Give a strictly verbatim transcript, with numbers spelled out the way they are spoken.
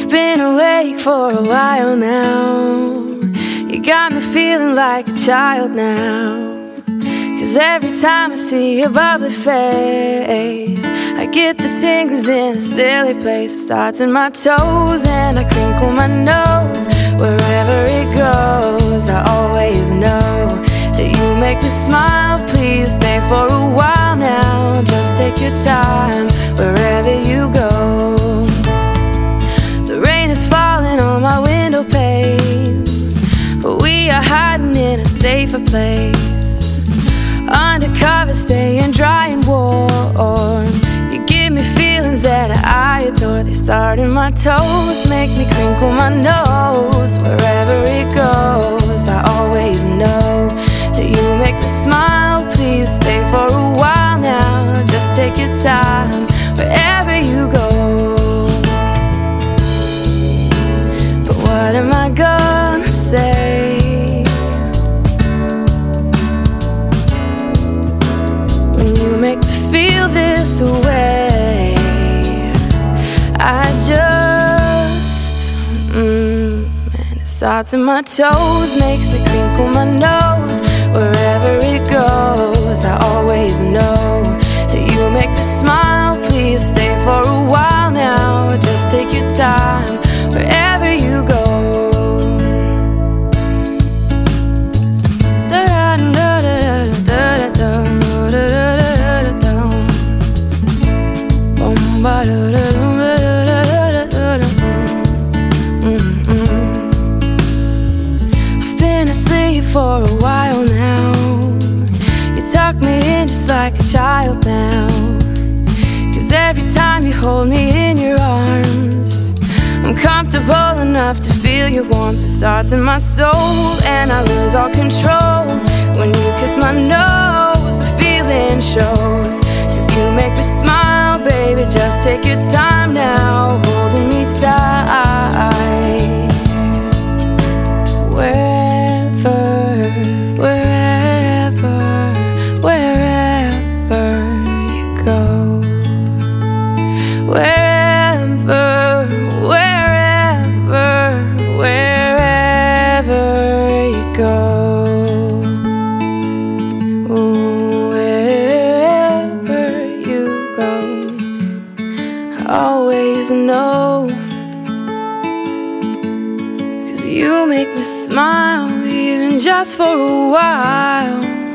You've been awake for a while now. You got me feeling like a child now. Cause every time I see your bubbly face, I get the tingles in a silly place. It starts in my toes and I crinkle my nose. Wherever it goes, I always know that you make me smile. Please stay for a while now. Just take your time wherever you go. The rain is falling on my window pane, but we are hiding in a safer place. Undercover, staying dry and warm. You give me feelings that I adore. They start in my toes, make me crinkle my nose. Wherever it goes, I always know that you make me smile. Please stay for a while now. Just take your time wherever you go. But what am I gonna say when you make me feel this way? I just, mm, and it starts in my toes, makes me crinkle my nose. Wherever it goes, I always know that you make me smile. Please stay for a while now. Just take your time wherever you go. I've been asleep for a while now. You tuck me in just like a child now. Cause every time you hold me in your arms, I'm comfortable enough to feel your warmth. It starts in my soul and I lose all control. When you kiss my nose, the feeling shows. Cause you make me smile, baby. Just take your time now, holding me tight. Wherever, wherever, wherever you go. Wherever, wherever, wherever you go. Wherever you go, I always know. Cause you make me smile, even just for a while.